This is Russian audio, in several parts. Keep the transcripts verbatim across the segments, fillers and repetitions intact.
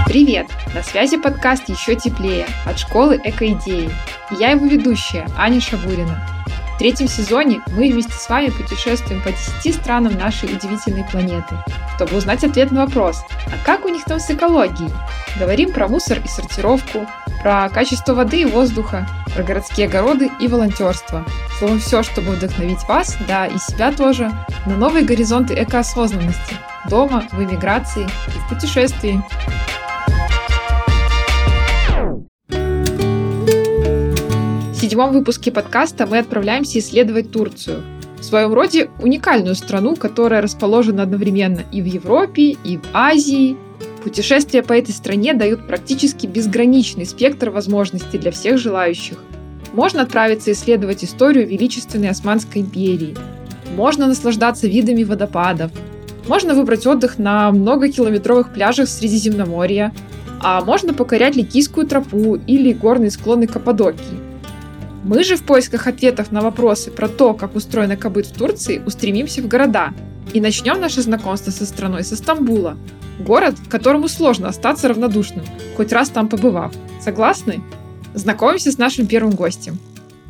Привет! На связи подкаст «Еще теплее» от школы «Экоидеи». И я его ведущая, Аня Шабурина. В третьем сезоне мы вместе с вами путешествуем по десяти странам нашей удивительной планеты, чтобы узнать ответ на вопрос, а как у них там с экологией? Говорим про мусор и сортировку, про качество воды и воздуха, про городские огороды и волонтерство. Словом, все, чтобы вдохновить вас, да и себя тоже, на новые горизонты экоосознанности, дома, в эмиграции и в путешествии. В седьмом выпуске подкаста мы отправляемся исследовать Турцию. В своем роде уникальную страну, которая расположена одновременно и в Европе, и в Азии. Путешествия по этой стране дают практически безграничный спектр возможностей для всех желающих. Можно отправиться исследовать историю величественной Османской империи. Можно наслаждаться видами водопадов. Можно выбрать отдых на многокилометровых пляжах Средиземноморья. А можно покорять Ликийскую тропу или горные склоны Каппадокии. Мы же в поисках ответов на вопросы про то, как устроен экобыт в Турции, устремимся в города. И начнем наше знакомство со страной со Стамбула. Город, к которому сложно остаться равнодушным, хоть раз там побывав. Согласны? Знакомимся с нашим первым гостем.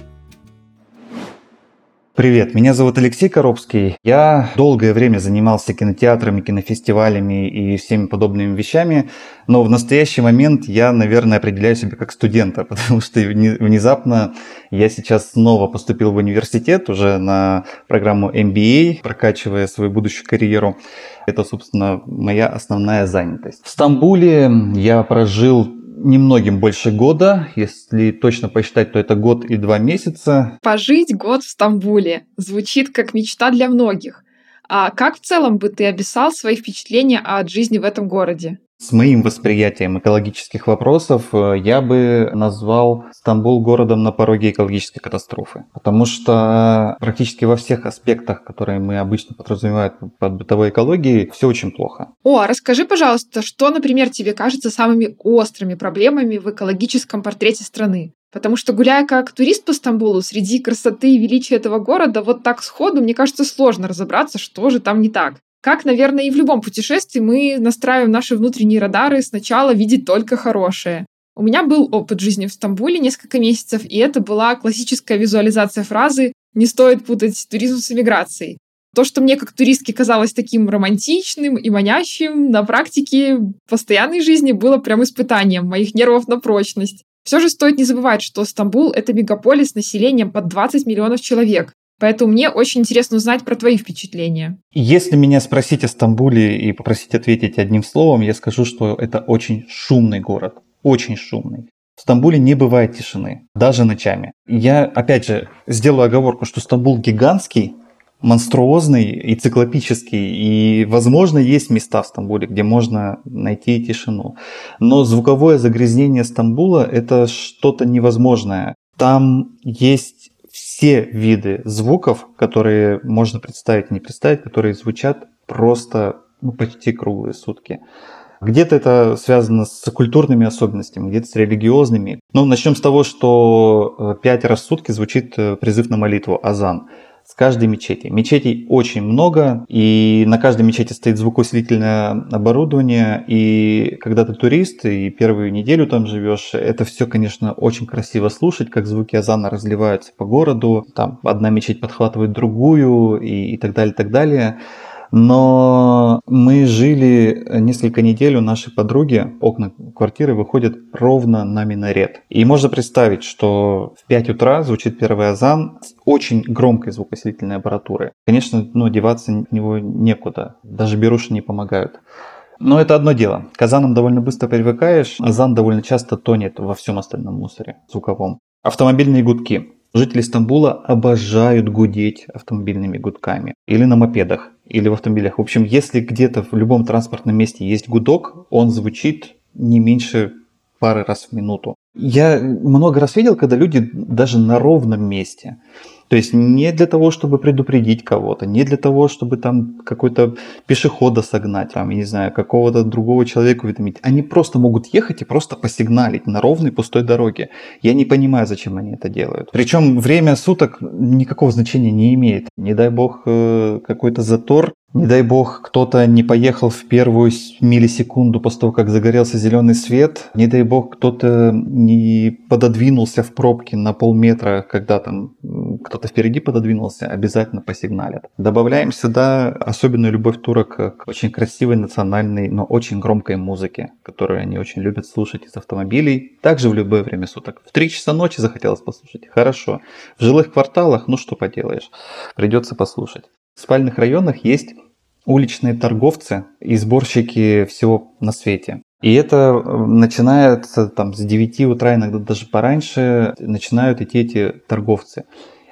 Привет, меня зовут Алексей Коробский. Я долгое время занимался кинотеатрами, кинофестивалями и всеми подобными вещами, но в настоящий момент я, наверное, определяю себя как студента, потому что внезапно я сейчас снова поступил в университет уже на программу эм би эй, прокачивая свою будущую карьеру. Это, собственно, моя основная занятость. В Стамбуле я прожил немногим больше года, если точно посчитать, то это год и два месяца. Пожить год в Стамбуле звучит как мечта для многих. А как в целом бы ты описал свои впечатления от жизни в этом городе? С моим восприятием экологических вопросов я бы назвал Стамбул городом на пороге экологической катастрофы. Потому что практически во всех аспектах, которые мы обычно подразумеваем под бытовой экологией, все очень плохо. О, а расскажи, пожалуйста, что, например, тебе кажется самыми острыми проблемами в экологическом портрете страны? Потому что, гуляя как турист по Стамбулу, среди красоты и величия этого города, вот так сходу, мне кажется, сложно разобраться, что же там не так. Как, наверное, и в любом путешествии, мы настраиваем наши внутренние радары сначала видеть только хорошее. У меня был опыт жизни в Стамбуле несколько месяцев, и это была классическая визуализация фразы «не стоит путать туризм с эмиграцией». То, что мне как туристке казалось таким романтичным и манящим, на практике в постоянной жизни было прям испытанием моих нервов на прочность. Все же стоит не забывать, что Стамбул — это мегаполис с населением под двадцать миллионов человек. Поэтому мне очень интересно узнать про твои впечатления. Если меня спросить о Стамбуле и попросить ответить одним словом, я скажу, что это очень шумный город. Очень шумный. В Стамбуле не бывает тишины, даже ночами. Я, опять же, сделаю оговорку, что Стамбул гигантский, монструозный и циклопический. И, возможно, есть места в Стамбуле, где можно найти тишину. Но звуковое загрязнение Стамбула – это что-то невозможное. Там есть все виды звуков, которые можно представить и не представить, которые звучат просто ну, почти круглые сутки. Где-то это связано с культурными особенностями, где-то с религиозными. Но начнем с того, что пять раз в сутки звучит призыв на молитву, азан, с каждой мечети. Мечетей очень много, и на каждой мечети стоит звукоусилительное оборудование, и когда ты турист и первую неделю там живешь, это все, конечно, очень красиво слушать, как звуки азана разливаются по городу, там одна мечеть подхватывает другую и, и так далее, и так далее. Но мы жили несколько недель у нашей подруги, окна квартиры выходят ровно на минарет. И можно представить, что в пять утра звучит первый азан с очень громкой звукосилительной аппаратурой. Конечно, ну, деваться в него некуда, даже беруши не помогают. Но это одно дело. К азанам довольно быстро привыкаешь, азан довольно часто тонет во всем остальном мусоре звуковом. Автомобильные гудки. Жители Стамбула обожают гудеть автомобильными гудками. Или на мопедах, или в автомобилях. В общем, если где-то в любом транспортном месте есть гудок, он звучит не меньше пары раз в минуту. Я много раз видел, когда люди даже на ровном месте. То есть не для того, чтобы предупредить кого-то, не для того, чтобы там какой-то пешехода согнать, там, я не знаю, какого-то другого человека уведомить. Они просто могут ехать и просто посигналить на ровной пустой дороге. Я не понимаю, зачем они это делают. Причем время суток никакого значения не имеет. Не дай бог какой-то затор, Не дай бог, кто-то не поехал в первую миллисекунду после того, как загорелся зеленый свет. Не дай бог, кто-то не пододвинулся в пробке на полметра, когда там кто-то впереди пододвинулся, обязательно посигналят. Добавляем сюда особенную любовь турок к очень красивой национальной, но очень громкой музыке, которую они очень любят слушать из автомобилей. Также в любое время суток. В три часа ночи захотелось послушать. Хорошо. В жилых кварталах, ну что поделаешь, придется послушать. В спальных районах есть уличные торговцы и сборщики всего на свете. И это начинается там, с девяти утра, иногда даже пораньше, начинают идти эти торговцы.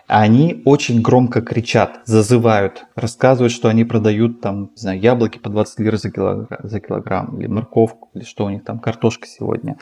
Они очень громко кричат, зазывают, рассказывают, что они продают там, не знаю, яблоки по двадцать лир за килограмм, за килограмм, или морковку, или что у них там, картошка сегодня.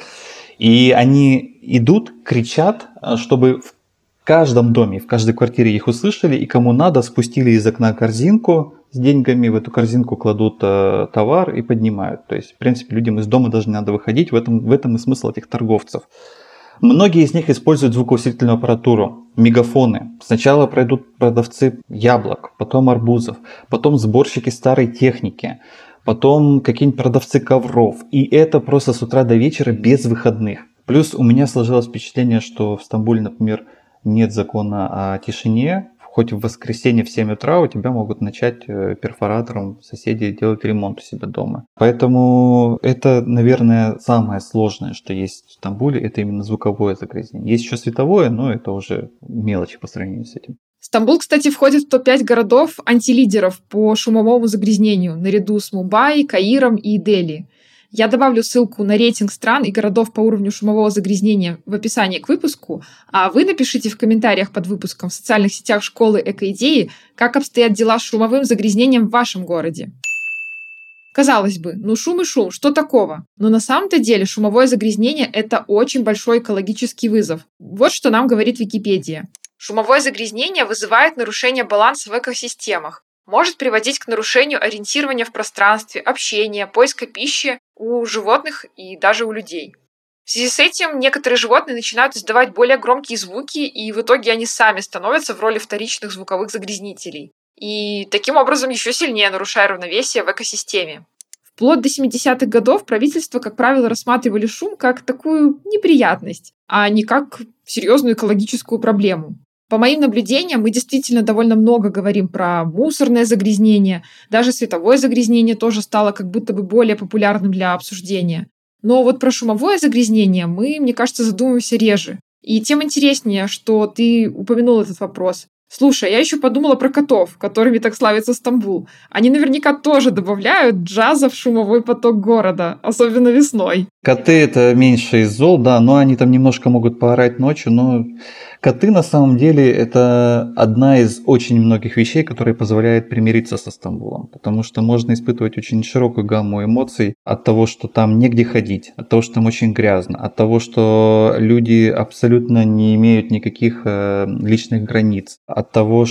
И они идут, кричат, чтобы в В каждом доме, в каждой квартире их услышали, и кому надо, спустили из окна корзинку с деньгами, в эту корзинку кладут э, товар и поднимают. То есть, в принципе, людям из дома даже не надо выходить, в этом, в этом и смысл этих торговцев. Многие из них используют звукоусилительную аппаратуру, мегафоны. Сначала пройдут продавцы яблок, потом арбузов, потом сборщики старой техники, потом какие-нибудь продавцы ковров. И это просто с утра до вечера без выходных. Плюс у меня сложилось впечатление, что в Стамбуле, например, нет закона о тишине, хоть в воскресенье в семь утра у тебя могут начать перфоратором соседи делать ремонт у себя дома. Поэтому это, наверное, самое сложное, что есть в Стамбуле, это именно звуковое загрязнение. Есть еще световое, но это уже мелочи по сравнению с этим. Стамбул, кстати, входит в топ пять городов антилидеров по шумовому загрязнению, наряду с Мумбаи, Каиром и Дели. Я добавлю ссылку на рейтинг стран и городов по уровню шумового загрязнения в описании к выпуску, а вы напишите в комментариях под выпуском в социальных сетях школы Экоидеи, как обстоят дела с шумовым загрязнением в вашем городе. Казалось бы, ну шум и шум, что такого? Но на самом-то деле шумовое загрязнение – это очень большой экологический вызов. Вот что нам говорит Википедия. Шумовое загрязнение вызывает нарушение баланса в экосистемах, может приводить к нарушению ориентирования в пространстве, общения, поиска пищи у животных и даже у людей. В связи с этим некоторые животные начинают издавать более громкие звуки, и в итоге они сами становятся в роли вторичных звуковых загрязнителей. И таким образом еще сильнее нарушая равновесие в экосистеме. Вплоть до семидесятых годов правительства, как правило, рассматривали шум как такую неприятность, а не как серьезную экологическую проблему. По моим наблюдениям, мы действительно довольно много говорим про мусорное загрязнение, даже световое загрязнение тоже стало как будто бы более популярным для обсуждения. Но вот про шумовое загрязнение мы, мне кажется, задумываемся реже. И тем интереснее, что ты упомянул этот вопрос. Слушай, я еще подумала про котов, которыми так славится Стамбул. Они наверняка тоже добавляют джаза в шумовой поток города, особенно весной. Коты — это меньше из зол, да, но они там немножко могут поорать ночью, но коты на самом деле это одна из очень многих вещей, которые позволяет примириться со Стамбулом, потому что можно испытывать очень широкую гамму эмоций от того, что там негде ходить, от того, что там очень грязно, от того, что люди абсолютно не имеют никаких э, личных границ, от того,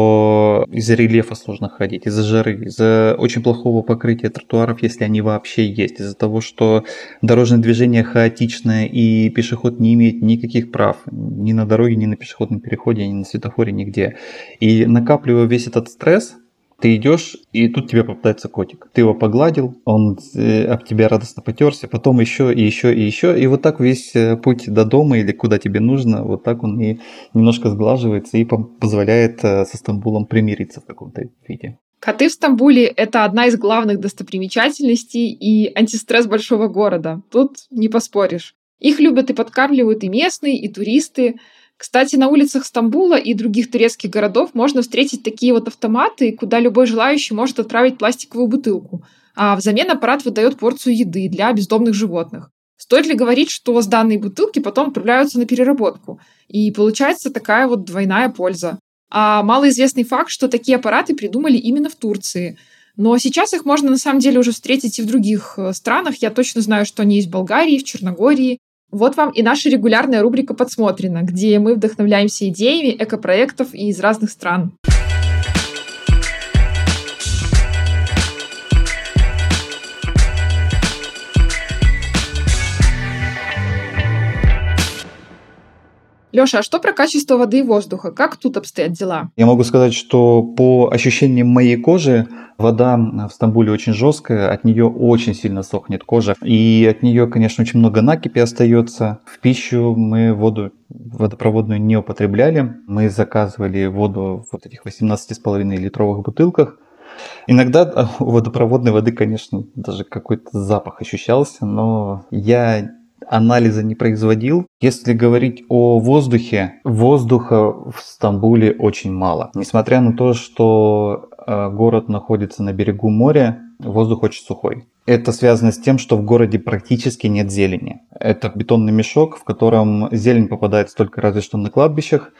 что из-за рельефа сложно ходить, из-за жары, из-за очень плохого покрытия тротуаров, если они вообще есть, из-за того, что дорожное движение хаотичное и пешеход не имеет никаких прав ни на дороге, ни на пешеходном переходе, ни на светофоре, нигде. И накапливая весь этот стресс, ты идешь, и тут тебе попадается котик. Ты его погладил, он об тебя радостно потерся, потом еще и еще и еще. И вот так весь путь до дома или куда тебе нужно, вот так он и немножко сглаживается и позволяет со Стамбулом примириться в каком-то виде. Коты в Стамбуле – это одна из главных достопримечательностей и антистресс большого города. Тут не поспоришь. Их любят и подкармливают и местные, и туристы. Кстати, на улицах Стамбула и других турецких городов можно встретить такие вот автоматы, куда любой желающий может отправить пластиковую бутылку, а взамен аппарат выдает порцию еды для бездомных животных. Стоит ли говорить, что с данной бутылки потом отправляются на переработку? И получается такая вот двойная польза. А малоизвестный факт, что такие аппараты придумали именно в Турции. Но сейчас их можно на самом деле уже встретить и в других странах. Я точно знаю, что они есть в Болгарии, в Черногории. Вот вам и наша регулярная рубрика «Подсмотрено», где мы вдохновляемся идеями экопроектов из разных стран. Лёша, а что про качество воды и воздуха? Как тут обстоят дела? Я могу сказать, что по ощущениям моей кожи вода в Стамбуле очень жесткая, от нее очень сильно сохнет кожа. И от нее, конечно, очень много накипи остается. В пищу мы воду водопроводную не употребляли. Мы заказывали воду в вот этих восемнадцати с половиной литровых бутылках. Иногда у водопроводной воды, конечно, даже какой-то запах ощущался, но я анализа не производил. Если говорить о воздухе, воздуха в Стамбуле очень мало. Несмотря на то, что э, город находится на берегу моря, воздух очень сухой. Это связано с тем, что в городе практически нет зелени. Это бетонный мешок, в котором зелень попадает только разве что на кладбищах.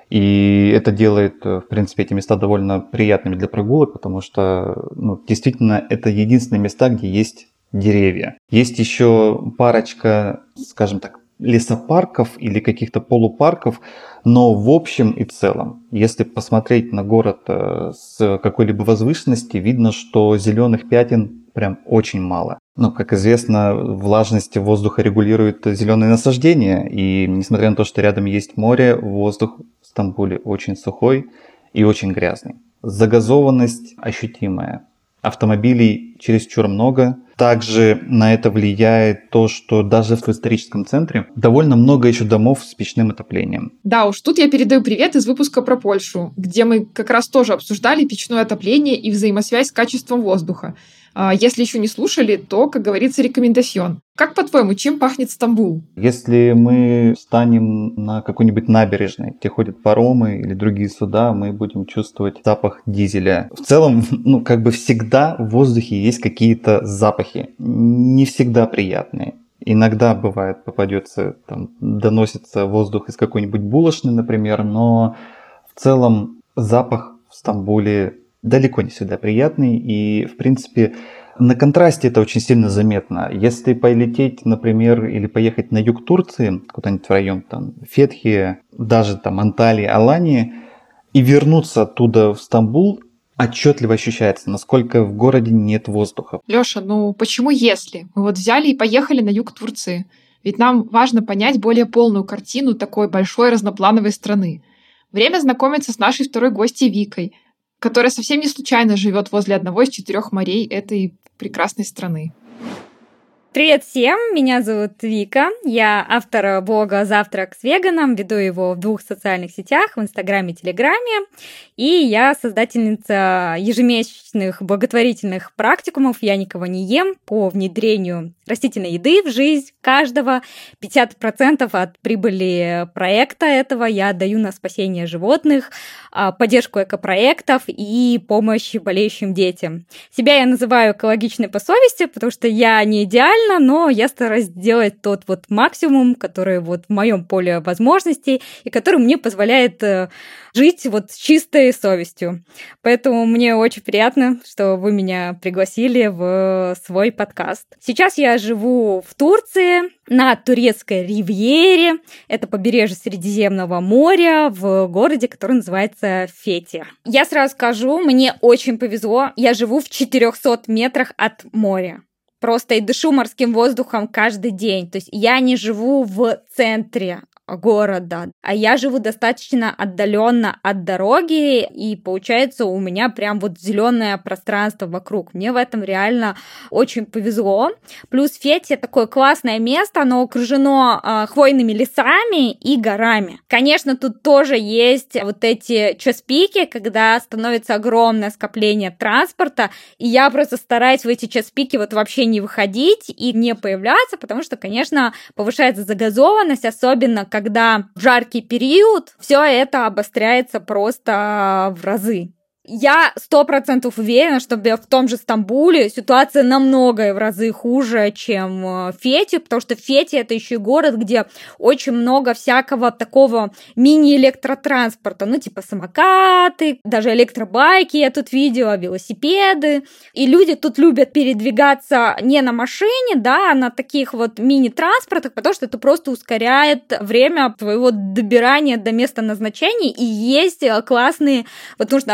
И это делает, в принципе, эти места довольно приятными для прогулок, потому что ну, действительно это единственные места, где есть деревья. Есть еще парочка, скажем так, лесопарков или каких-то полупарков, но в общем и целом, если посмотреть на город с какой-либо возвышенности, видно, что зеленых пятен прям очень мало. Ну, как известно, влажность воздуха регулирует зеленые насаждения, и несмотря на то, что рядом есть море, воздух в Стамбуле очень сухой и очень грязный. Загазованность ощутимая. Автомобилей чересчур много. Также на это влияет то, что даже в историческом центре довольно много еще домов с печным отоплением. Да уж, тут я передаю привет из выпуска про Польшу, где мы как раз тоже обсуждали печное отопление и взаимосвязь с качеством воздуха. Если еще не слушали, то, как говорится, рекомендацион. Как, по-твоему, чем пахнет Стамбул? Если мы встанем на какой-нибудь набережной, где ходят паромы или другие суда, мы будем чувствовать запах дизеля. В целом, ну, как бы всегда в воздухе есть какие-то запахи, не всегда приятные. Иногда бывает, попадется, там, доносится воздух из какой-нибудь булочной, например, но в целом запах в Стамбуле далеко не всегда приятный, и, в принципе, на контрасте это очень сильно заметно. Если полететь, например, или поехать на юг Турции, куда-нибудь в район там, Фетхи, даже там Анталии, Алании, и вернуться оттуда в Стамбул, отчетливо ощущается, насколько в городе нет воздуха. Лёша, ну почему если? Мы вот взяли и поехали на юг Турции. Ведь нам важно понять более полную картину такой большой разноплановой страны. Время знакомиться с нашей второй гостьей Викой, которая совсем не случайно живет возле одного из четырех морей этой прекрасной страны. Привет всем, меня зовут Вика, я автор блога «Завтрак с веганом», веду его в двух социальных сетях, в Инстаграме и Телеграме, и я создательница ежемесячных благотворительных практикумов «Я никого не ем» по внедрению растительной еды в жизнь каждого. пятьдесят процентов от прибыли проекта этого я отдаю на спасение животных, поддержку экопроектов и помощь болеющим детям. Себя я называю экологичной по совести, потому что я не идеальна, но я стараюсь сделать тот вот максимум, который вот в моем поле возможностей и который мне позволяет жить вот с чистой совестью. Поэтому мне очень приятно, что вы меня пригласили в свой подкаст. Сейчас я живу в Турции, на турецкой ривьере. Это побережье Средиземного моря в городе, который называется Фетия. Я сразу скажу, мне очень повезло. Я живу в четырехстах метрах от моря. Просто и дышу морским воздухом каждый день. То есть я не живу в центре города, а я живу достаточно отдаленно от дороги, и получается у меня прям вот зеленое пространство вокруг. Мне в этом реально очень повезло. Плюс Фетия такое классное место, оно окружено э, хвойными лесами и горами. Конечно, тут тоже есть вот эти час-пики, когда становится огромное скопление транспорта, и я просто стараюсь в эти час-пики вот вообще не выходить и не появляться, потому что, конечно, повышается загазованность, особенно когда в жаркий период все это обостряется просто в разы. Я сто процентов уверена, что в том же Стамбуле ситуация намного в разы хуже, чем в Фетии, потому что Фетия — это еще и город, где очень много всякого такого мини-электротранспорта, ну типа самокаты, даже электробайки я тут видела, велосипеды, и люди тут любят передвигаться не на машине, да, а на таких вот мини-транспортах, потому что это просто ускоряет время твоего добирания до места назначения, и есть классные, вот нужно отдать должное,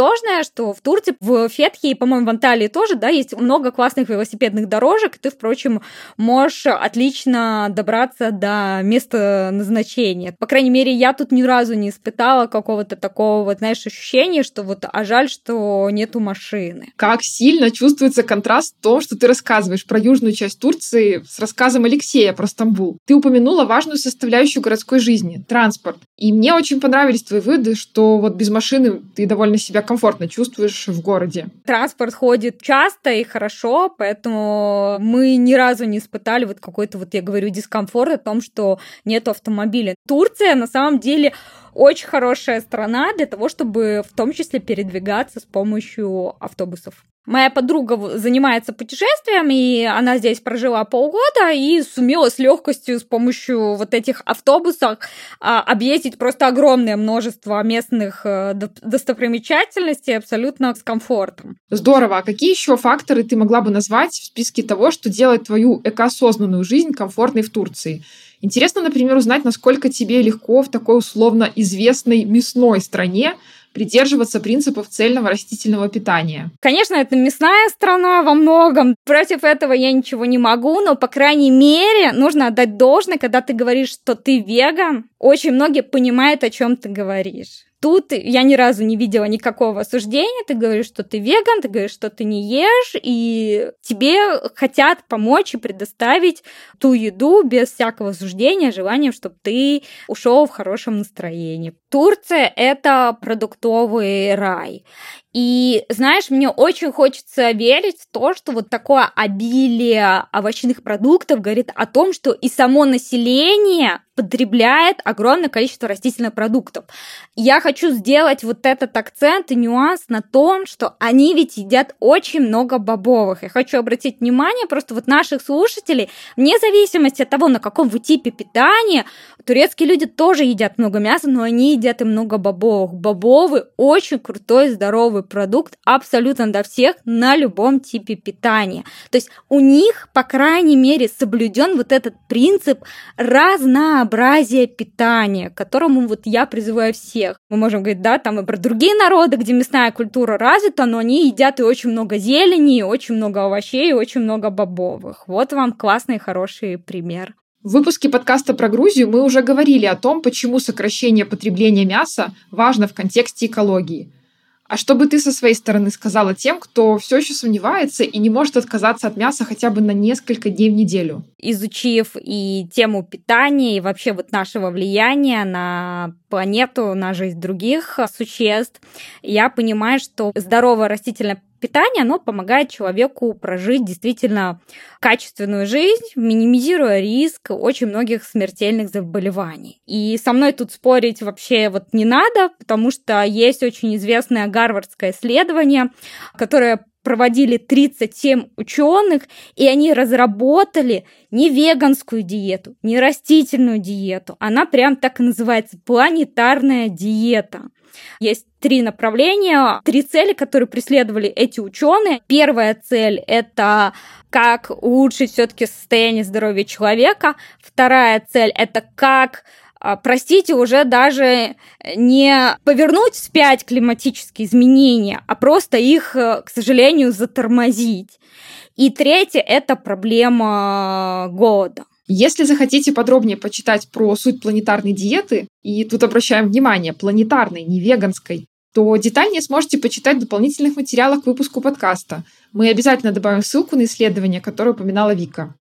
противоположное, что в Турции, в Фетхе и, по-моему, в Анталии тоже, да, есть много классных велосипедных дорожек, и ты, впрочем, можешь отлично добраться до места назначения. По крайней мере, я тут ни разу не испытала какого-то такого, вот, знаешь, ощущения, что вот, а жаль, что нету машины. Как сильно чувствуется контраст в том, что ты рассказываешь про южную часть Турции с рассказом Алексея про Стамбул. Ты упомянула важную составляющую городской жизни — транспорт. И мне очень понравились твои выводы, что вот без машины ты довольно себя комфортно чувствуешь в городе. Транспорт ходит часто и хорошо, поэтому мы ни разу не испытали вот какой-то, вот я говорю, дискомфорт о том, что нет автомобиля. Турция на самом деле очень хорошая страна для того, чтобы в том числе передвигаться с помощью автобусов. Моя подруга занимается путешествием, и она здесь прожила полгода и сумела с легкостью с помощью вот этих автобусов а, объездить просто огромное множество местных а, достопримечательностей абсолютно с комфортом. Здорово. А какие еще факторы ты могла бы назвать в списке того, что делает твою экоосознанную жизнь комфортной в Турции? Интересно, например, узнать, насколько тебе легко в такой условно известной мясной стране придерживаться принципов цельного растительного питания. Конечно, это мясная страна во многом. Против этого я ничего не могу, но, по крайней мере, нужно отдать должное, когда ты говоришь, что ты веган. Очень многие понимают, о чем ты говоришь. Тут я ни разу не видела никакого осуждения. Ты говоришь, что ты веган, ты говоришь, что ты не ешь, и тебе хотят помочь и предоставить ту еду без всякого осуждения, желанием, чтобы ты ушел в хорошем настроении. Турция — это продуктовый рай. И, знаешь, мне очень хочется верить в то, что вот такое обилие овощных продуктов говорит о том, что и само население потребляет огромное количество растительных продуктов. Я хочу сделать вот этот акцент и нюанс на том, что они ведь едят очень много бобовых. Я хочу обратить внимание просто вот наших слушателей, вне зависимости от того, на каком вы типе питания, турецкие люди тоже едят много мяса, но они едят и много бобовых. Бобовый очень крутой, здоровый продукт абсолютно для всех на любом типе питания. То есть у них, по крайней мере, соблюден вот этот принцип разнообразия питания, к которому вот я призываю всех. Мы можем говорить, да, там и про другие народы, где мясная культура развита, но они едят и очень много зелени, и очень много овощей, и очень много бобовых. Вот вам классный, хороший пример. В выпуске подкаста про Грузию мы уже говорили о том, почему сокращение потребления мяса важно в контексте экологии. А что бы ты со своей стороны сказала тем, кто все еще сомневается и не может отказаться от мяса хотя бы на несколько дней в неделю? Изучив и тему питания, и вообще вот нашего влияния на планету, на жизнь других существ, я понимаю, что здоровое растительное питание, оно помогает человеку прожить действительно качественную жизнь, минимизируя риск очень многих смертельных заболеваний. И со мной тут спорить вообще вот не надо, потому что есть очень известное гарвардское исследование, которое проводили тридцать семь ученых, и они разработали не веганскую диету, не растительную диету. Она прям так и называется – планетарная диета. Есть три направления, три цели, которые преследовали эти ученые. Первая цель – это как улучшить все-таки состояние здоровья человека. Вторая цель – это как, простите, уже даже не повернуть вспять климатические изменения, а просто их, к сожалению, затормозить. И третье – это проблема голода. Если захотите подробнее почитать про суть планетарной диеты, и тут обращаем внимание, планетарной, не веганской, то детальнее сможете почитать в дополнительных материалах к выпуску подкаста. Мы обязательно добавим ссылку на исследование, которое упоминала Вика.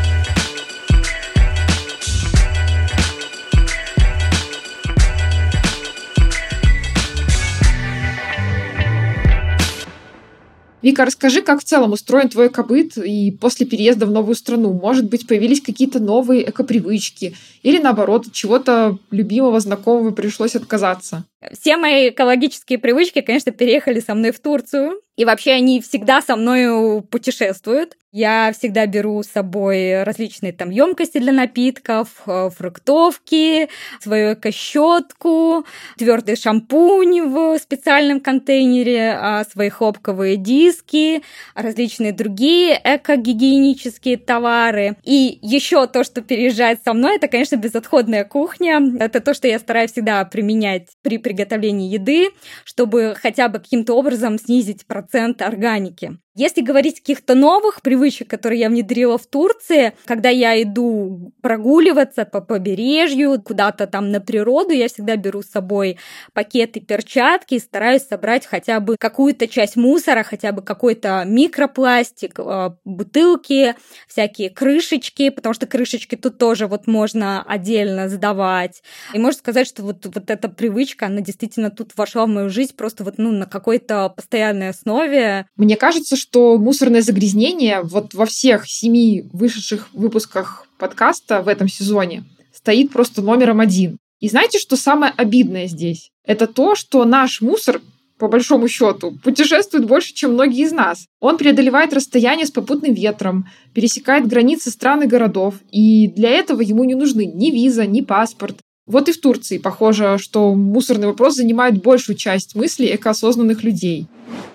Вика, расскажи, как в целом устроен твой экобыт и после переезда в новую страну? Может быть, появились какие-то новые экопривычки? Или наоборот, от чего-то любимого, знакомого пришлось отказаться? Все мои экологические привычки, конечно, переехали со мной в Турцию. И вообще они всегда со мной путешествуют. Я всегда беру с собой различные там емкости для напитков, фруктовки, свою эко-щетку, твердый шампунь в специальном контейнере, свои хлопковые диски, различные другие эко-гигиенические товары. И еще то, что переезжает со мной, это, конечно, безотходная кухня. Это то, что я стараюсь всегда применять при приготовлении приготовления еды, чтобы хотя бы каким-то образом снизить процент органики. Если говорить о каких-то новых привычек, которые я внедрила в Турции, когда я иду прогуливаться по побережью, куда-то там на природу, я всегда беру с собой пакеты, перчатки и стараюсь собрать хотя бы какую-то часть мусора, хотя бы какой-то микропластик, бутылки, всякие крышечки, потому что крышечки тут тоже вот можно отдельно сдавать. И можно сказать, что вот, вот эта привычка, она действительно тут вошла в мою жизнь просто вот ну, на какой-то постоянной основе. Мне кажется, что мусорное загрязнение вот во всех семи вышедших выпусках подкаста в этом сезоне стоит просто номером один. И знаете, что самое обидное здесь? Это то, что наш мусор, по большому счету, путешествует больше, чем многие из нас. Он преодолевает расстояние с попутным ветром, пересекает границы стран и городов, и для этого ему не нужны ни виза, ни паспорт. Вот и в Турции похоже, что мусорный вопрос занимает большую часть мыслей экоосознанных людей.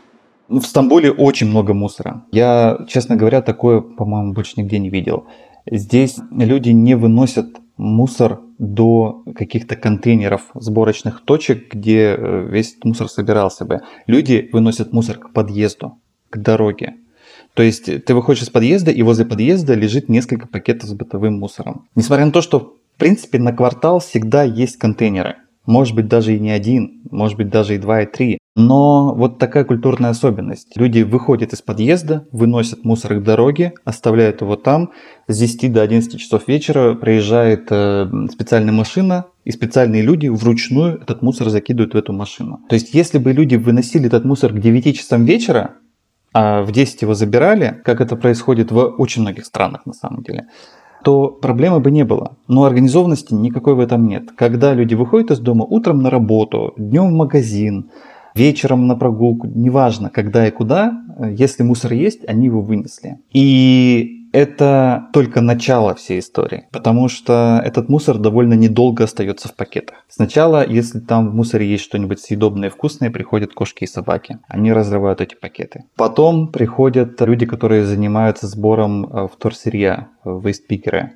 В Стамбуле очень много мусора. Я, честно говоря, такое, по-моему, больше нигде не видел. Здесь люди не выносят мусор до каких-то контейнеров, сборочных точек, где весь этот мусор собирался бы. Люди выносят мусор к подъезду, к дороге. То есть ты выходишь из подъезда, и возле подъезда лежит несколько пакетов с бытовым мусором. Несмотря на то, что, в принципе, на квартал всегда есть контейнеры. Может быть, даже и не один, может быть, даже и два, и три. Но вот такая культурная особенность. Люди выходят из подъезда, выносят мусор к дороге, оставляют его там. С десяти до одиннадцати часов вечера приезжает э, специальная машина, и специальные люди вручную этот мусор закидывают в эту машину. То есть, если бы люди выносили этот мусор к девяти часам вечера, а в десять его забирали, как это происходит в очень многих странах на самом деле, то проблемы бы не было. Но организованности никакой в этом нет. Когда люди выходят из дома утром на работу, днем в магазин, вечером на прогулку, неважно когда и куда, если мусор есть, они его вынесли. И это только начало всей истории, потому что этот мусор довольно недолго остается в пакетах. Сначала, если там в мусоре есть что-нибудь съедобное и вкусное, приходят кошки и собаки. Они разрывают эти пакеты. Потом приходят люди, которые занимаются сбором вторсырья, вейстпикеры.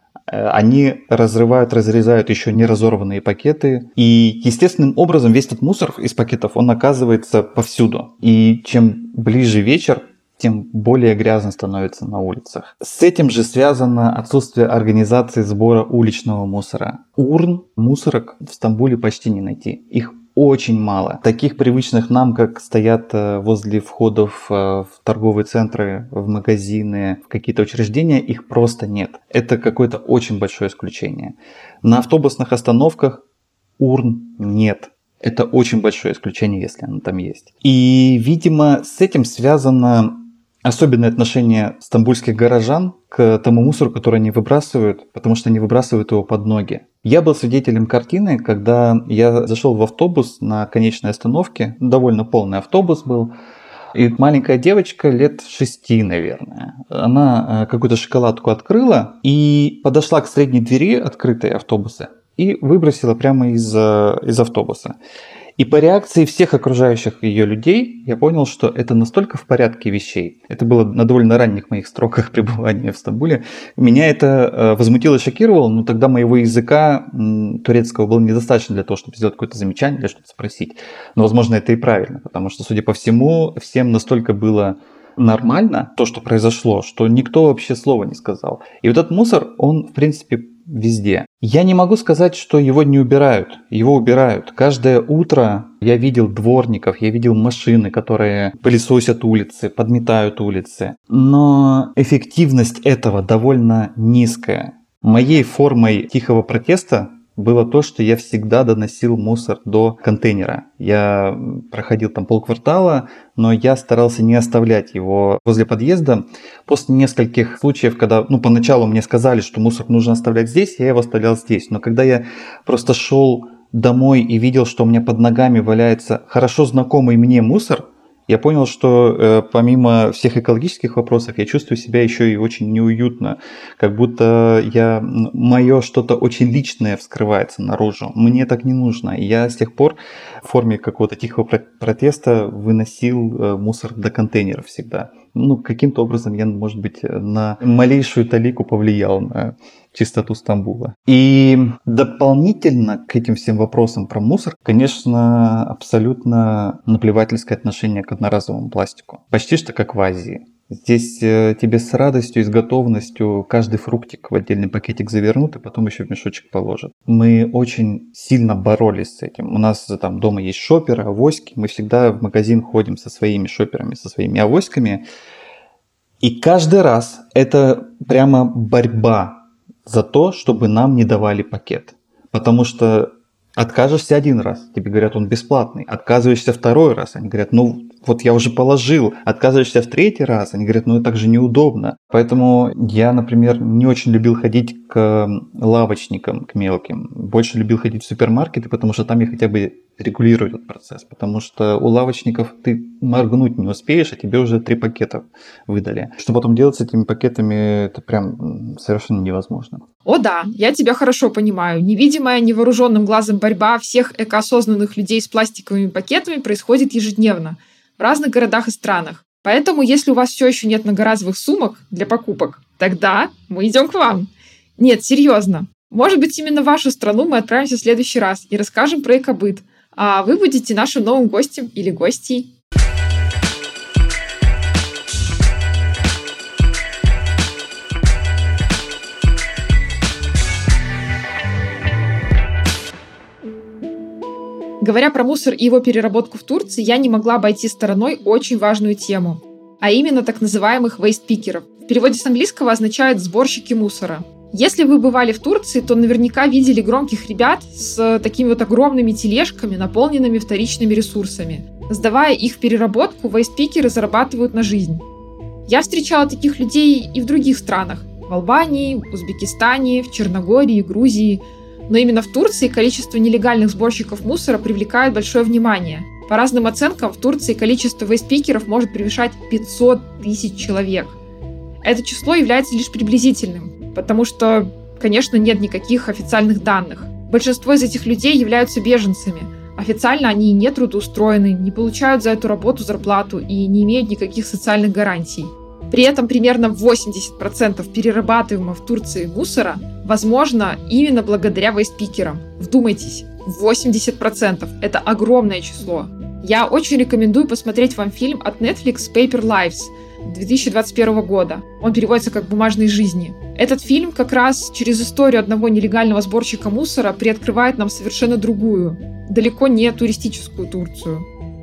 Они разрывают, разрезают еще не разорванные пакеты. И естественным образом весь этот мусор из пакетов, он оказывается повсюду. И чем ближе вечер, тем более грязно становится на улицах. С этим же связано отсутствие организации сбора уличного мусора. Урн, мусорок в Стамбуле почти не найти. Их очень мало. Таких привычных нам, как стоят возле входов в торговые центры, в магазины, в какие-то учреждения, их просто нет. Это какое-то очень большое исключение. На автобусных остановках урн нет. Это очень большое исключение, если оно там есть. И, видимо, с этим связано особенное отношение стамбульских горожан к тому мусору, который они выбрасывают, потому что они выбрасывают его под ноги. Я был свидетелем картины, когда я зашел в автобус на конечной остановке, довольно полный автобус был, и маленькая девочка лет шести, наверное, она какую-то шоколадку открыла и подошла к средней двери открытой автобуса и выбросила прямо из, из автобуса. И по реакции всех окружающих ее людей я понял, что это настолько в порядке вещей. Это было на довольно ранних моих строках пребывания в Стамбуле. Меня это возмутило и шокировало, но тогда моего языка турецкого было недостаточно для того, чтобы сделать какое-то замечание, для что-то спросить. Но, возможно, это и правильно, потому что, судя по всему, всем настолько было нормально то, что произошло, что никто вообще слова не сказал. И вот этот мусор, он, в принципе, везде. Я не могу сказать, что его не убирают. Его убирают. Каждое утро я видел дворников, я видел машины, которые пылесосят улицы, подметают улицы. Но эффективность этого довольно низкая. Моей формой тихого протеста было то, что я всегда доносил мусор до контейнера. Я проходил там полквартала, но я старался не оставлять его возле подъезда. После нескольких случаев, когда ну, поначалу мне сказали, что мусор нужно оставлять здесь, я его оставлял здесь. Но когда я просто шел домой и видел, что у меня под ногами валяется хорошо знакомый мне мусор, я понял, что э, помимо всех экологических вопросов, я чувствую себя еще и очень неуютно, как будто я, мое что-то очень личное вскрывается наружу. Мне так не нужно. И я с тех пор в форме какого-то тихого протеста выносил мусор до контейнеров всегда. Ну, каким-то образом я, может быть, на малейшую талику повлиял на чистоту Стамбула. И дополнительно к этим всем вопросам про мусор, конечно, абсолютно наплевательское отношение к одноразовому пластику. Почти что как в Азии. Здесь тебе с радостью и с готовностью каждый фруктик в отдельный пакетик завернут и потом еще в мешочек положат. Мы очень сильно боролись с этим. У нас там дома есть шоперы, авоськи. Мы всегда в магазин ходим со своими шоперами, со своими авоськами. И каждый раз это прямо борьба за то, чтобы нам не давали пакет. Потому что откажешься один раз, тебе говорят, он бесплатный. Отказываешься второй раз, они говорят, ну вот я уже положил. Отказываешься в третий раз, они говорят, ну это так же неудобно. Поэтому я, например, не очень любил ходить к лавочникам, к мелким. Больше любил ходить в супермаркеты, потому что там я хотя бы регулирую этот процесс. Потому что у лавочников ты моргнуть не успеешь, а тебе уже три пакета выдали. Что потом делать с этим пакетами, это прям совершенно невозможно. О да, я тебя хорошо понимаю. Невидимая невооруженным глазом борьба всех экоосознанных людей с пластиковыми пакетами происходит ежедневно в разных городах и странах. Поэтому, если у вас все еще нет многоразовых сумок для покупок, тогда мы идем к вам. Нет, серьезно. Может быть, именно в вашу страну мы отправимся в следующий раз и расскажем про экобыт, а вы будете нашим новым гостем или гостьей. Говоря про мусор и его переработку в Турции, я не могла обойти стороной очень важную тему, а именно так называемых вейст-пикеров. В переводе с английского означает «сборщики мусора». Если вы бывали в Турции, то наверняка видели громких ребят с такими вот огромными тележками, наполненными вторичными ресурсами. Сдавая их в переработку, вейст-пикеры зарабатывают на жизнь. Я встречала таких людей и в других странах – в Албании, Узбекистане, в Черногории, Грузии. Но именно в Турции количество нелегальных сборщиков мусора привлекает большое внимание. По разным оценкам, в Турции количество вейст-пикеров может превышать пятьсот тысяч человек. Это число является лишь приблизительным, потому что, конечно, нет никаких официальных данных. Большинство из этих людей являются беженцами. Официально они не трудоустроены, не получают за эту работу зарплату и не имеют никаких социальных гарантий. При этом примерно восемьдесят процентов перерабатываемого в Турции мусора возможно именно благодаря вейст-пикерам. Вдумайтесь, восемьдесят процентов – это огромное число. Я очень рекомендую посмотреть вам фильм от Netflix Paper Lives две тысячи двадцать первого года. Он переводится как «Бумажные жизни». Этот фильм как раз через историю одного нелегального сборщика мусора приоткрывает нам совершенно другую, далеко не туристическую Турцию.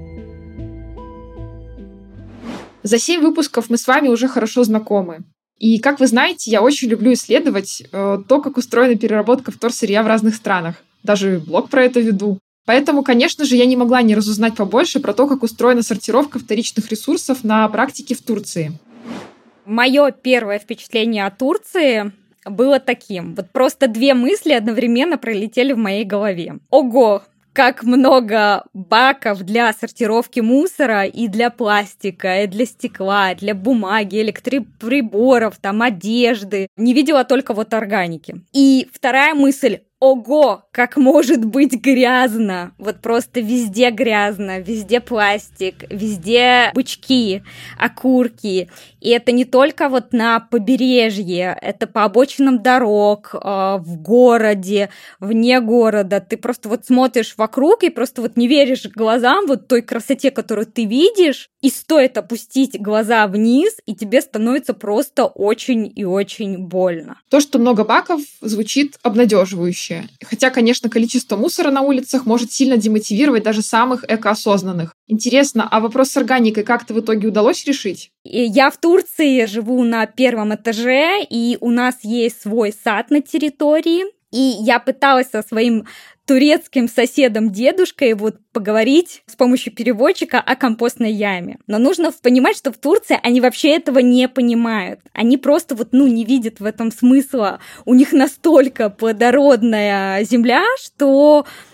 За семь выпусков мы с вами уже хорошо знакомы. И, как вы знаете, я очень люблю исследовать э, то, как устроена переработка вторсырья в разных странах. Даже блог про это веду. Поэтому, конечно же, я не могла не разузнать побольше про то, как устроена сортировка вторичных ресурсов на практике в Турции. Мое первое впечатление о Турции было таким. Вот просто две мысли одновременно пролетели в моей голове. Ого! Как много баков для сортировки мусора и для пластика, и для стекла, для бумаги, электроприборов, там, одежды. Не видела только вот органики. И вторая мысль. Ого, как может быть грязно! Вот просто везде грязно, везде пластик, везде бычки, окурки. И это не только вот на побережье, это по обочинам дорог, в городе, вне города. Ты просто вот смотришь вокруг и просто вот не веришь глазам, вот той красоте, которую ты видишь, и стоит опустить глаза вниз, и тебе становится просто очень и очень больно. То, что много баков, звучит обнадеживающе. Хотя, конечно, количество мусора на улицах может сильно демотивировать даже самых экоосознанных. Интересно, а вопрос с органикой как-то в итоге удалось решить? Я в Турции живу на первом этаже, и у нас есть свой сад на территории. И я пыталась со своим турецким соседом-дедушкой вот поговорить с помощью переводчика о компостной яме. Но нужно понимать, что в Турции они вообще этого не понимают. Они просто вот, ну, не видят в этом смысла. У них настолько плодородная земля, что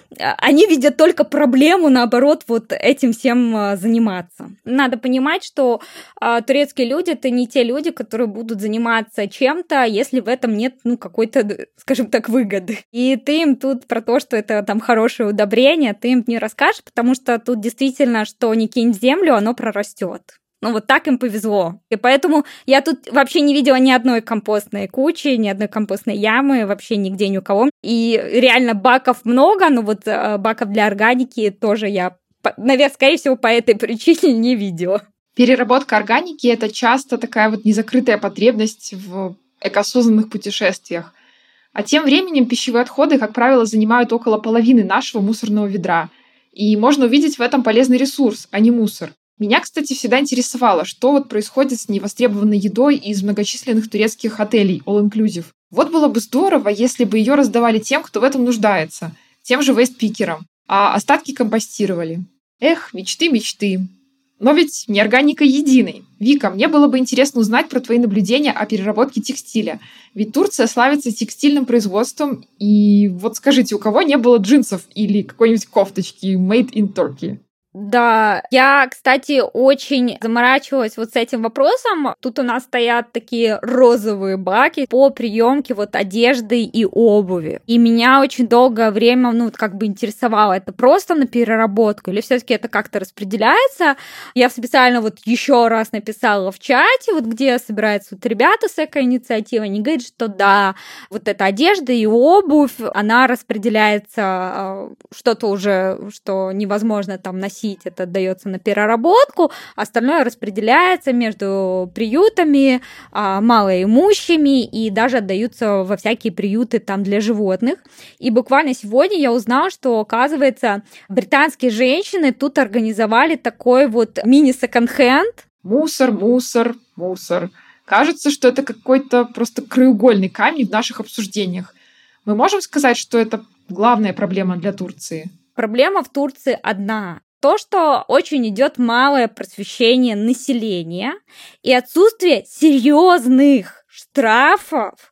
они видят только проблему, наоборот, вот этим всем заниматься. Надо понимать, что а, турецкие люди — это не те люди, которые будут заниматься чем-то, если в этом нет, ну, какой-то, скажем так, выгоды. И ты им тут про то, что это там хорошее удобрение, ты им не расскажешь, потому что тут действительно, что ни кинь в землю, оно прорастет. Ну, вот так им повезло. И поэтому я тут вообще не видела ни одной компостной кучи, ни одной компостной ямы, вообще нигде ни у кого. И реально баков много, но вот баков для органики тоже я, наверное, скорее всего, по этой причине не видела. Переработка органики — это часто такая вот незакрытая потребность в экоосознанных путешествиях. А тем временем пищевые отходы, как правило, занимают около половины нашего мусорного ведра. И можно увидеть в этом полезный ресурс, а не мусор. Меня, кстати, всегда интересовало, что вот происходит с невостребованной едой из многочисленных турецких отелей all-inclusive. Вот было бы здорово, если бы ее раздавали тем, кто в этом нуждается, тем же вейст-пикерам, а остатки компостировали. Эх, мечты, мечты. Но ведь не органика единой. Вика, мне было бы интересно узнать про твои наблюдения о переработке текстиля. Ведь Турция славится текстильным производством, и вот скажите, у кого не было джинсов или какой-нибудь кофточки made in Turkey? Да, я, кстати, очень заморачивалась вот с этим вопросом. Тут у нас стоят такие розовые баки по приемке вот одежды и обуви. И меня очень долгое время, ну, как бы интересовало, это просто на переработку или все-таки это как-то распределяется. Я специально вот еще раз написала в чате, вот где собираются вот ребята с эко-инициативой, они говорят, что да, вот эта одежда и обувь, она распределяется, что-то уже, что невозможно там носить, это отдается на переработку, остальное распределяется между приютами, малоимущими и даже отдаются во всякие приюты там для животных. И буквально сегодня я узнала, что, оказывается, британские женщины тут организовали такой вот мини-секонд-хенд. Мусор, мусор, мусор. Кажется, что это какой-то просто краеугольный камень в наших обсуждениях. Мы можем сказать, что это главная проблема для Турции? Проблема в Турции одна. То, что очень идет малое просвещение населения и отсутствие серьезных штрафов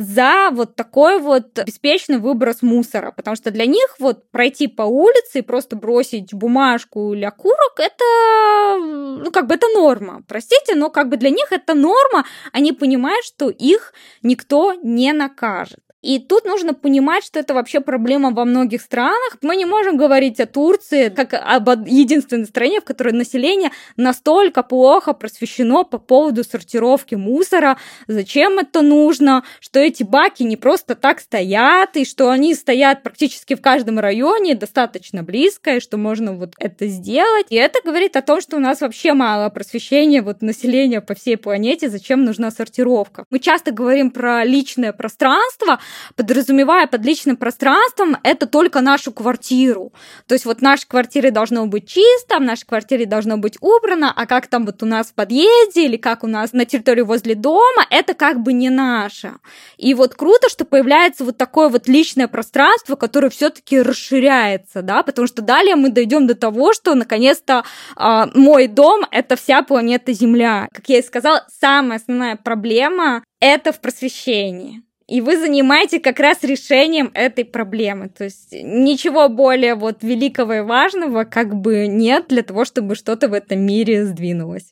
за вот такой вот беспечный выброс мусора. Потому что для них вот пройти по улице и просто бросить бумажку или окурок, это, ну, как бы это норма. Простите, но как бы для них это норма. Они понимают, что их никто не накажет. И тут нужно понимать, что это вообще проблема во многих странах. Мы не можем говорить о Турции как об единственной стране, в которой население настолько плохо просвещено по поводу сортировки мусора, зачем это нужно, что эти баки не просто так стоят, и что они стоят практически в каждом районе, достаточно близко, и что можно вот это сделать. И это говорит о том, что у нас вообще мало просвещения вот населения по всей планете, зачем нужна сортировка. Мы часто говорим про личное пространство, подразумевая под личным пространством это только нашу квартиру. То есть вот в нашей квартире должно быть чисто, в нашей квартире должно быть убрано, а как там вот у нас в подъезде или как у нас на территории возле дома, это как бы не наше. И вот круто, что появляется вот такое вот личное пространство, которое все-таки расширяется, да, потому что далее мы дойдем до того, что наконец-то э, мой дом — это вся планета Земля. Как я и сказала, самая основная проблема — это в просвещении. И вы занимаетесь как раз решением этой проблемы. То есть ничего более вот великого и важного как бы нет для того, чтобы что-то в этом мире сдвинулось.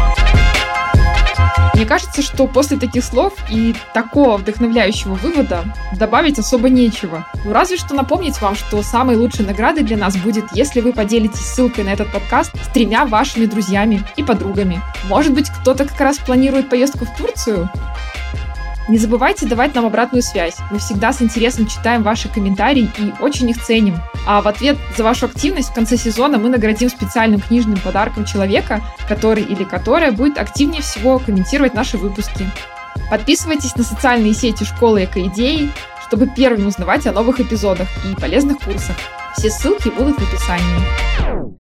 Мне кажется, что после таких слов и такого вдохновляющего вывода добавить особо нечего. Ну, разве что напомнить вам, что самой лучшей наградой для нас будет, если вы поделитесь ссылкой на этот подкаст с тремя вашими друзьями и подругами. Может быть, кто-то как раз планирует поездку в Турцию? Не забывайте давать нам обратную связь. Мы всегда с интересом читаем ваши комментарии и очень их ценим. А в ответ за вашу активность в конце сезона мы наградим специальным книжным подарком человека, который или которая будет активнее всего комментировать наши выпуски. Подписывайтесь на социальные сети школы Экоидеи, чтобы первыми узнавать о новых эпизодах и полезных курсах. Все ссылки будут в описании.